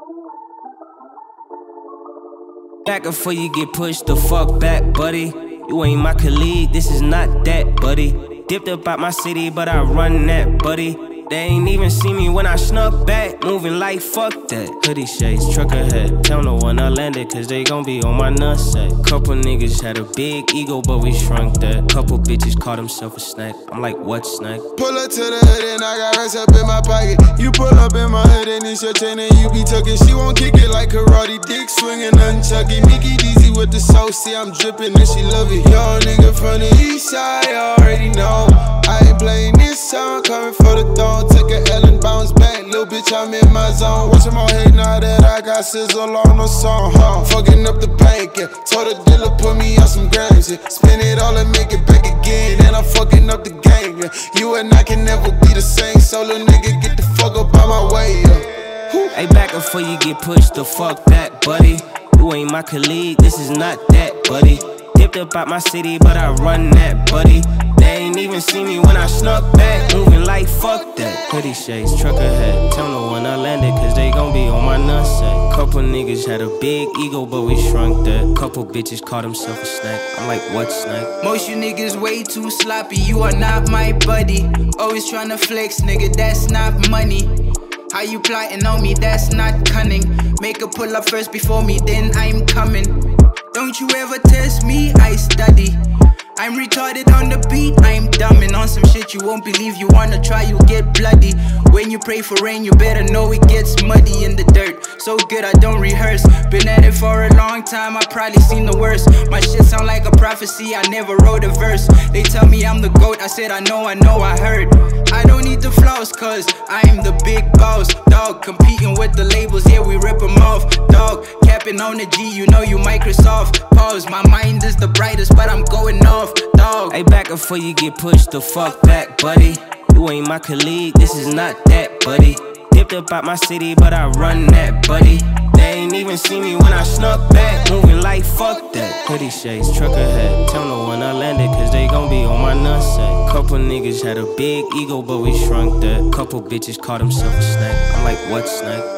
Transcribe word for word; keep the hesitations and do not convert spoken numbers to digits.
Back before you get pushed the fuck back, buddy. You ain't my colleague, this is not that, buddy. Dipped up out my city, but I run that, buddy. They ain't even see me when I snuck back, moving like fuck that. Hoodie shades, truck ahead, tell no one I landed, cause they gon' be on my nutsack. Couple niggas had a big ego, but we shrunk that. Couple bitches caught themselves a snack, I'm like, what snack? Pull up to the hood and I got rest up in my pocket. You pull up in my hood and it's your chain and you be tucking. She won't kick it like karate, dick swinging, nunchucky. Mickey Deezy with the sauce, see I'm dripping and she love it. Young nigga from the east side, you already know. I ain't playing this song, coming for the throne. Took a L and bounce back, little bitch, I'm in my zone. Watch them all hate now that I got sizzle on the song, huh? Fucking up the bank, yeah. Told the dealer put me on some grams, yeah. Spin it all and make it back again, and I'm fucking up the game, yeah. You and I can never be the same, so little nigga, get the fuck up out my way, yeah. Hey, back before you get pushed the fuck back, buddy. You ain't my colleague, this is not that, buddy. Dipped up out my city, but I run that, buddy. They ain't even see me when I snuck back, moving like fuck that. Hoodie shades, truck ahead, tell no one I landed, cause they gon' be on my nutsack. Couple niggas had a big ego, but we shrunk that. Couple bitches caught themselves a snack, I'm like, what snack? Most you niggas way too sloppy, you are not my buddy. Always tryna flex, nigga, that's not money. How you plotting on me, that's not cunning. Make a pull up first before me, then I'm coming. Don't you ever test me, I study. I'm retarded on the beat, I'm dumbing on some shit you won't believe. You wanna try, you'll get bloody. When you pray for rain, you better know it gets muddy in the dirt. So good I don't rehearse. Been at it for a long time, I probably seen the worst. My shit sound like a prophecy, I never wrote a verse. They tell me I'm the GOAT, I said I know, I know, I heard. I don't need the flaws, cause I'm the big boss. Dog, competing with the labels, yeah, we rip them off. Dog, capping on the G, you know you Microsoft. Pause, my mind is the brightest, but I'm going off. Dog. Hey, back before you get pushed the fuck back, buddy. You ain't my colleague, this is not that, buddy. Dipped up out my city, but I run that, buddy. They ain't even see me when I snuck back, moving like fuck that. Hoodie shades, truck ahead, tell no one I landed, cause they gon' be on my nutsack. Couple niggas had a big ego, but we shrunk that. Couple bitches caught themselves a snack, I'm like, what snack?